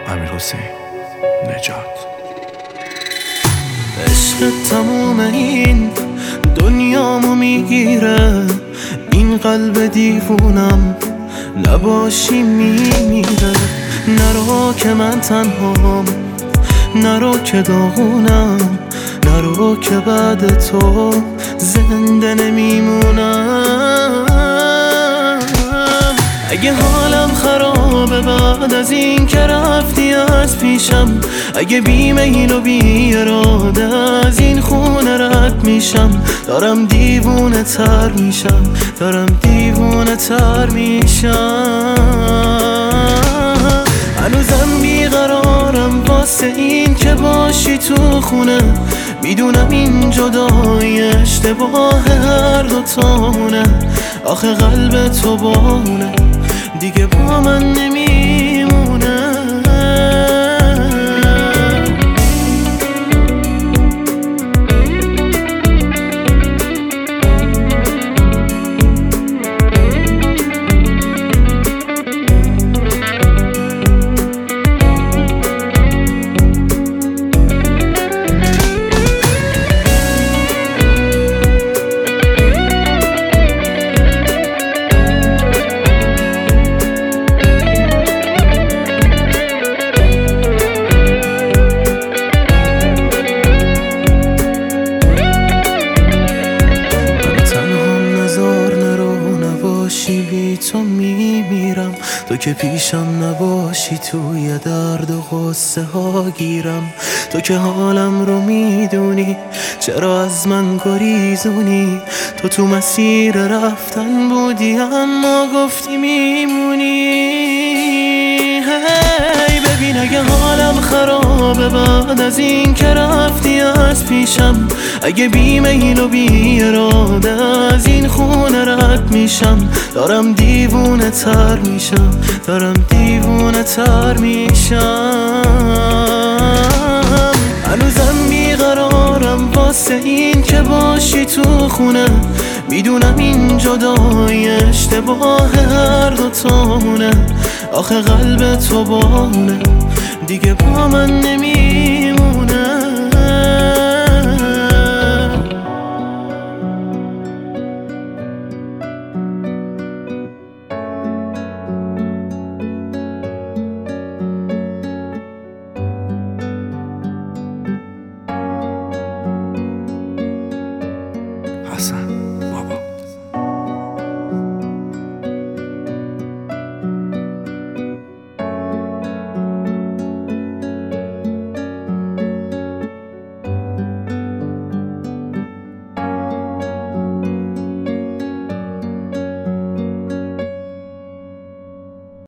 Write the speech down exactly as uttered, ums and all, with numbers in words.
امیرحسین نجات. عشق تموم این دنیامو میگیره، این قلب دیوونم نباشی میمیره. نرو که من تنهام، نرو که داغونم، نرو که بعد تو زنده نمیمونم. اگه حالم خرابه بعد از این که رفتی از پیشم، اگه بی میل و بی اراده از این خونه رد میشم، دارم دیوونه تر میشم، دارم دیوونه تر میشم. هنوزم بیقرارم واسه این که باشی تو خونه، میدونم این جدایی اشتباه هر دوتامونه. آخه قلب تو بونه دیگه با من نمیمونه. بی تو میمیرم، تو که پیشم نباشی توی درد و غصه ها گیرم. تو که حالم رو میدونی چرا از من گریزونی، تو تو مسیر رفتن بودی اما گفتی میمونی. هی ببین اگه حالم خرابه بعد از این که رفتی از پیشم، اگه بی میل و بی اراده از این خونه رد میشم، دارم دیوونه تر میشم، دارم دیوونه تر میشم. هنوزم بیقرارم واسه این که باشی تو خونه، میدونم این جدایی اشتباه هر دوتامونه. آخه قلب تو بونه دیگه با من نمیمونه.